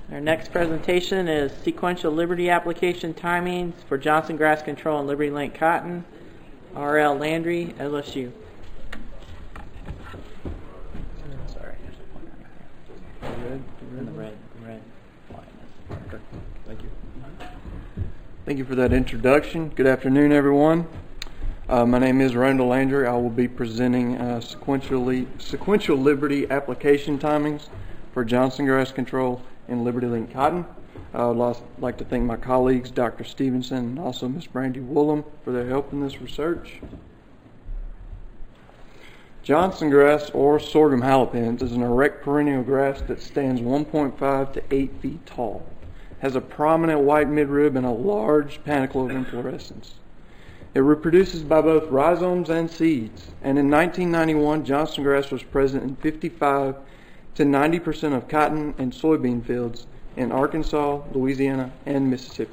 Our next presentation is Sequential Liberty Application Timings for Johnson Grass Control and Liberty Link Cotton. R.L. Landry, LSU. Sorry. Red line. Okay. Thank you. Thank you for that introduction. Good afternoon, everyone. My name is Randall Landry. I will be presenting sequential liberty application timings for Johnson Grass Control and Liberty Link Cotton. I would like to thank my colleagues, Dr. Stevenson, and also Ms. Brandy Woolham, for their help in this research. Johnson grass, or sorghum halepens, is an erect perennial grass that stands 1.5 to 8 feet tall, has a prominent white midrib and a large panicle of inflorescence. It reproduces by both rhizomes and seeds, and in 1991, Johnson grass was present in 55 to 90% of cotton and soybean fields in Arkansas, Louisiana, and Mississippi.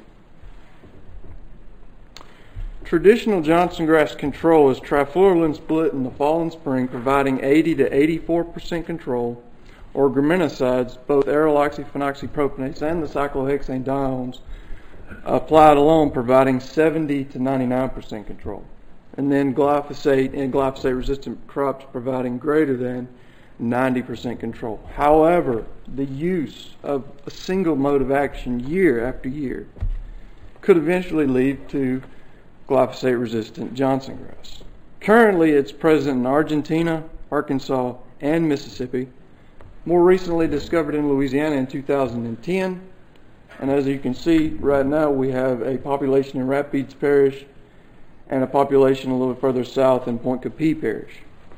Traditional Johnson grass control is trifluralin split in the fall and spring, providing 80 to 84% control, or graminicides, both aryloxyphenoxypropanates and the cyclohexane diones, applied alone, providing 70 to 99% control. And then glyphosate and glyphosate-resistant crops providing greater than 90% control. However, the use of a single mode of action year after year could eventually lead to glyphosate-resistant Johnson grass. Currently, it's present in Argentina, Arkansas, and Mississippi. More recently discovered in Louisiana in 2010. And as you can see, right now we have a population in Rapides Parish and a population a little further south in Point Capee Parish.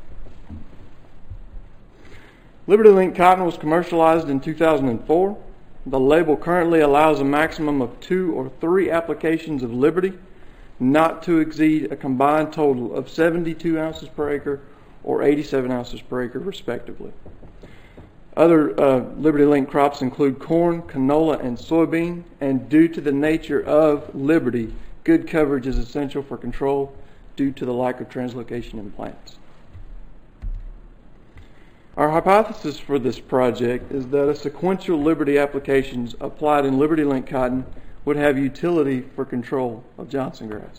Liberty Link Cotton was commercialized in 2004. The label currently allows a maximum of 2 or 3 applications of Liberty, not to exceed a combined total of 72 ounces per acre or 87 ounces per acre, respectively. Other Liberty Link crops include corn, canola, and soybean, and due to the nature of Liberty, good coverage is essential for control due to the lack of translocation in plants. Our hypothesis for this project is that a sequential Liberty applications applied in Liberty Link cotton would have utility for control of Johnson grass.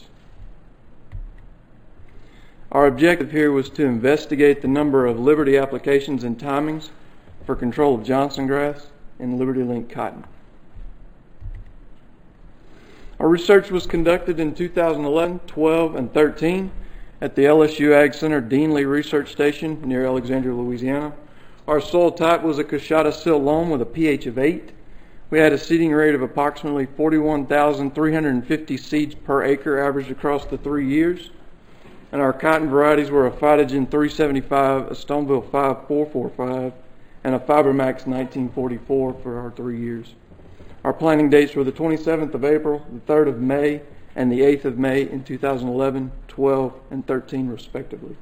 Our objective here was to investigate the number of Liberty applications and timings for control of Johnson grass and Liberty Link cotton. Our research was conducted in 2011, 12, and 13 at the LSU Ag Center Deanley Research Station near Alexandria, Louisiana. Our soil type was a Coshada silt loam with a pH of 8. We had a seeding rate of approximately 41,350 seeds per acre averaged across the 3 years. And our cotton varieties were a Phytogen 375, a Stoneville 5445, and a FiberMax 1944 for our 3 years. Our planting dates were the 27th of April, the 3rd of May, and the 8th of May in 2011, 12, and 13 respectively.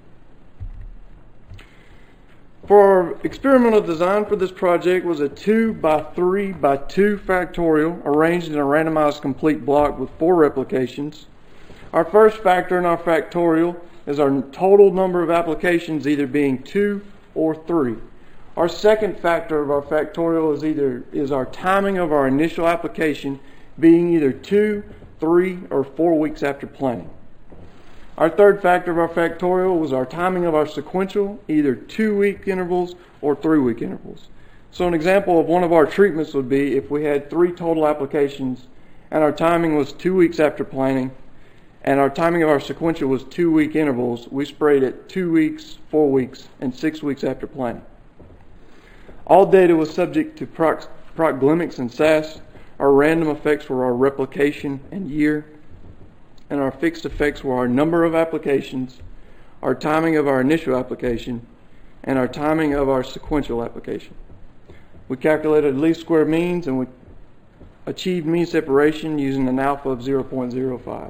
For our experimental design for this project was a 2 by 3 by 2 factorial arranged in a randomized complete block with 4 replications. Our first factor in our factorial is our total number of applications either being 2 or 3. Our second factor of our factorial is our timing of our initial application being either 2, 3, or 4 weeks after planting. Our third factor of our factorial was our timing of our sequential, either 2-week intervals or 3-week intervals. So an example of one of our treatments would be if we had 3 total applications and our timing was 2 weeks after planting and our timing of our sequential was 2-week intervals, we sprayed it 2 weeks, 4 weeks, and 6 weeks after planting. All data was subject to procglimics and SAS. Our random effects were our replication and year, and our fixed effects were our number of applications, our timing of our initial application, and our timing of our sequential application. We calculated least square means, and we achieved mean separation using an alpha of 0.05.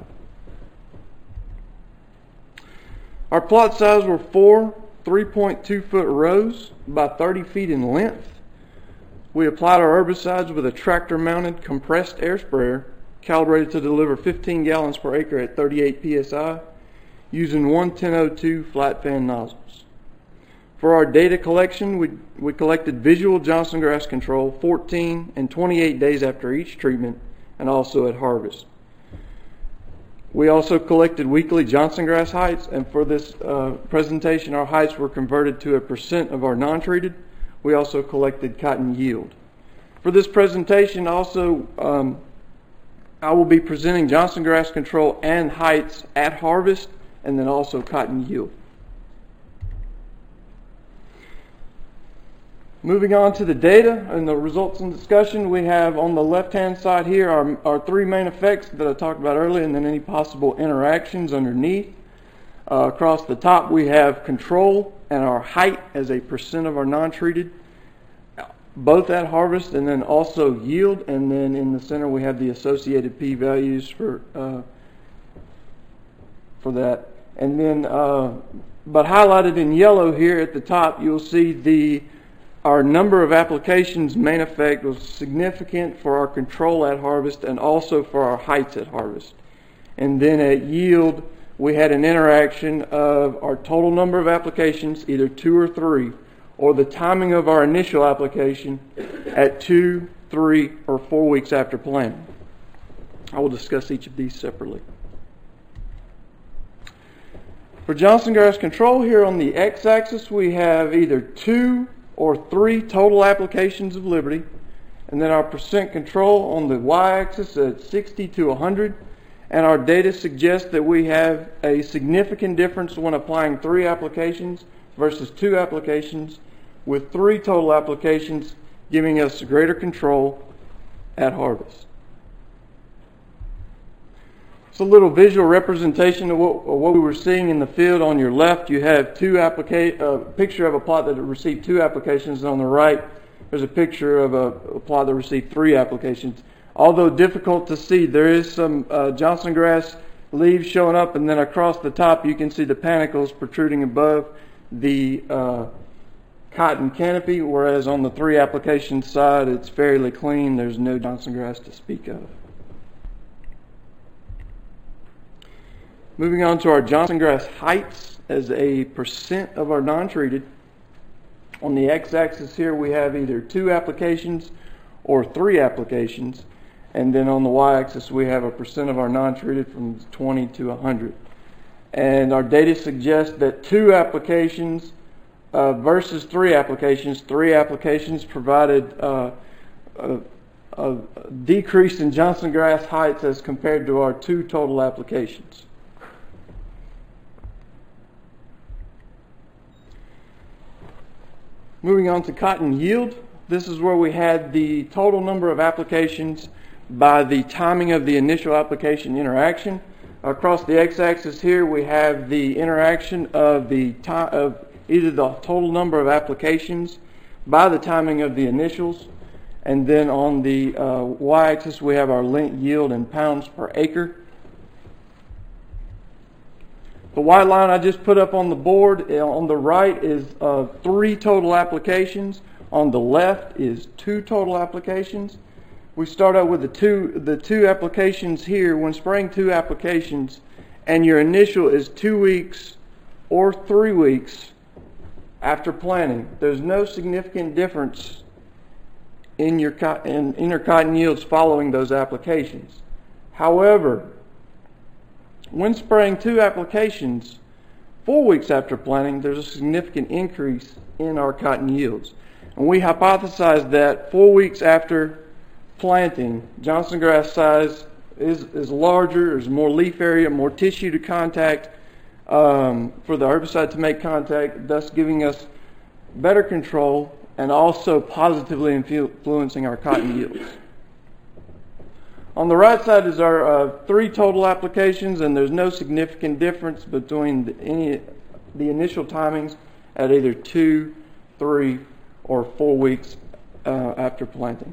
Our plot size were 4 3.2-foot rows by 30 feet in length. We applied our herbicides with a tractor-mounted compressed air sprayer calibrated to deliver 15 gallons per acre at 38 psi using 11002 flat fan nozzles. For our data collection, we collected visual Johnson grass control 14 and 28 days after each treatment, and also at harvest. We also collected weekly Johnson grass heights, and for this presentation, our heights were converted to a % of our non-treated. We also collected cotton yield. For this presentation, also, I will be presenting Johnson grass control and heights at harvest, and then also cotton yield. Moving on to the data and the results and discussion, we have on the left-hand side here our three main effects that I talked about earlier, and then any possible interactions underneath. Across the top, we have control and our height as a % of our non-treated, both at harvest, and then also yield. And then in the center, we have the associated p-values for that. And then, but highlighted in yellow here at the top, you'll see our number of applications main effect was significant for our control at harvest and also for our heights at harvest. And then at yield, we had an interaction of our total number of applications, either 2 or 3, or the timing of our initial application at 2, 3, or 4 weeks after planting. I will discuss each of these separately. For Johnson grass control, here on the x-axis, we have either 2 or 3 total applications of Liberty, and then our % control on the y-axis at 60 to 100, and our data suggests that we have a significant difference when applying 3 applications versus 2 applications, with 3 total applications giving us greater control at harvest. It's a little visual representation of what we were seeing in the field. On your left, you have a picture of a plot that received 2 applications. On the right, there's a picture of a plot that received 3 applications. Although difficult to see, there is some Johnson grass leaves showing up, and then across the top, you can see the panicles protruding above the cotton canopy, whereas on the 3 application side, it's fairly clean. There's no Johnson grass to speak of. Moving on to our Johnson grass heights as a % of our non-treated. On the x-axis here, we have either 2 applications or 3 applications. And then on the y-axis, we have a % of our non-treated from 20 to 100. And our data suggests that 2 applications versus 3 applications. 3 applications provided a decrease in Johnson grass heights as compared to our 2 total applications. Moving on to cotton yield, this is where we had the total number of applications by the timing of the initial application interaction. Across the x-axis here, we have the interaction of either the total number of applications by the timing of the initials, and then on the y-axis, we have our lint yield in pounds per acre. The white line I just put up on the board on the right is 3 total applications. On the left is 2 total applications. We start out with the two applications here. When spraying 2 applications and your initial is 2 weeks or 3 weeks after planting, there's no significant difference in your cotton yields following those applications. However, when spraying 2 applications 4 weeks after planting, there's a significant increase in our cotton yields. And we hypothesized that 4 weeks after planting, Johnson grass size is larger, there's more leaf area, more tissue to contact for the herbicide to make contact, thus giving us better control and also positively influencing our cotton yields. On the right side is our 3 total applications, and there's no significant difference between the initial timings at either 2, 3, or 4 weeks after planting.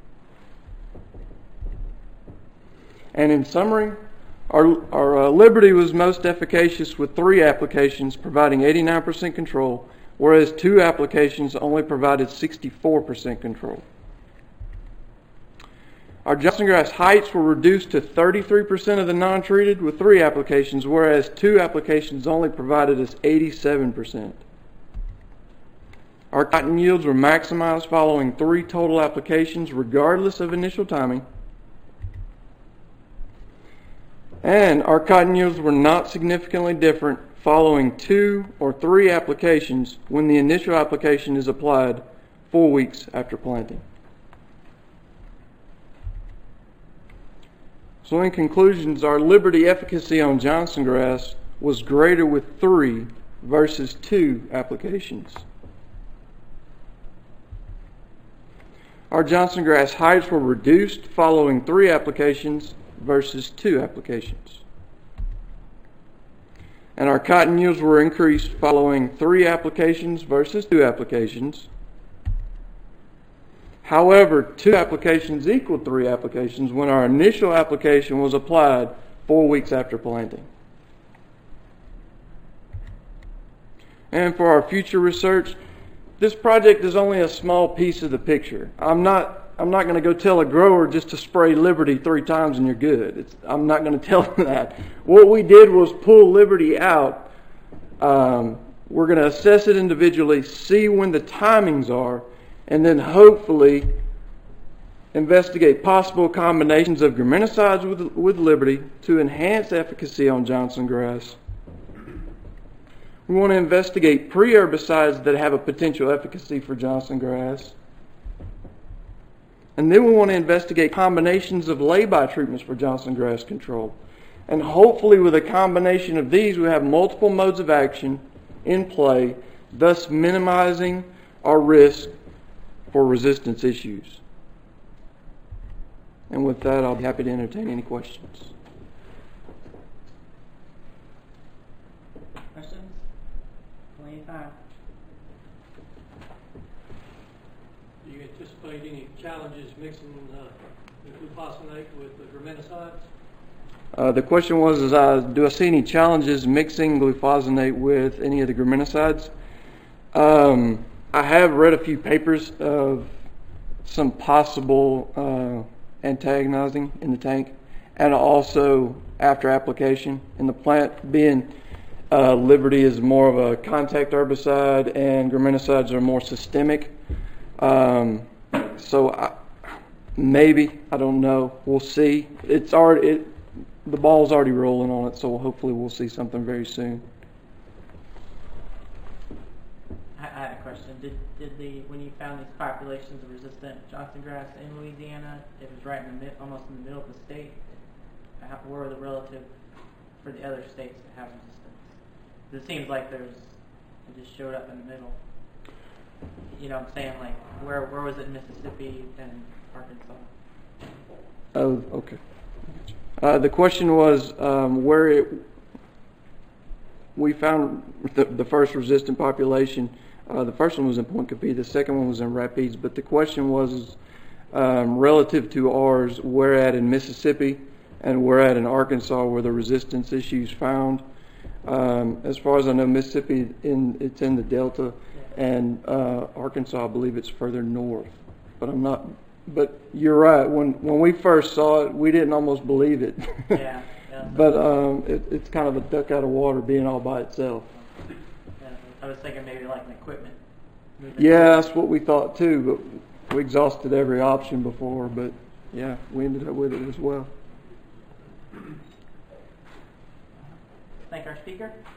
And in summary, our Liberty was most efficacious with 3 applications providing 89% control, whereas 2 applications only provided 64% control. Our Johnson grass heights were reduced to 33% of the non-treated with 3 applications, whereas 2 applications only provided us 87%. Our cotton yields were maximized following 3 total applications regardless of initial timing. And our cotton yields were not significantly different following 2 or 3 applications when the initial application is applied 4 weeks after planting. So in conclusions, our Liberty efficacy on Johnson grass was greater with 3 versus 2 applications. Our Johnson grass heights were reduced following 3 applications versus 2 applications. And our cotton yields were increased following 3 applications versus 2 applications. However, 2 applications equaled 3 applications when our initial application was applied 4 weeks after planting. And for our future research, this project is only a small piece of the picture. I'm not going to go tell a grower just to spray Liberty 3 times and you're good. I'm not going to tell them that. What we did was pull Liberty out. We're going to assess it individually, see when the timings are, and then hopefully investigate possible combinations of graminicides with Liberty to enhance efficacy on Johnson grass. We want to investigate pre-herbicides that have a potential efficacy for Johnson grass. And then we want to investigate combinations of lay-by treatments for Johnson grass control. And hopefully with a combination of these, we have multiple modes of action in play, thus minimizing our risk for resistance issues. And with that, I'll be happy to entertain any questions. Questions? 25. Do you anticipate any challenges mixing the glufosinate with the graminicides? The question was, do I see any challenges mixing glufosinate with any of the graminicides? I have read a few papers of some possible antagonizing in the tank, and also after application in the plant, being Liberty is more of a contact herbicide and graminicides are more systemic. Maybe, I don't know. We'll see. The ball's already rolling on it, so hopefully we'll see something very soon. I had a question. When you found these populations of resistant Johnson grass in Louisiana, it was right in almost in the middle of the state. What were the relative for the other states that have resistance? It seems like it just showed up in the middle. You know what I'm saying? Like, where was it in Mississippi and Arkansas? Oh, okay. The question was we found the first resistant population. The first one was in Point Copee, the second one was in Rapides, but the question was relative to ours, where at in Mississippi and where at in Arkansas were the resistance issues found. As far as I know, Mississippi, it's in the Delta, and Arkansas, I believe it's further north. But I'm not. But you're right. When we first saw it, we didn't almost believe it. Yeah. But it's kind of a duck out of water being all by itself. Yeah, I was thinking maybe like an equipment. Yeah, that's what we thought too. But we exhausted every option before. But yeah, we ended up with it as well. Thank our speaker.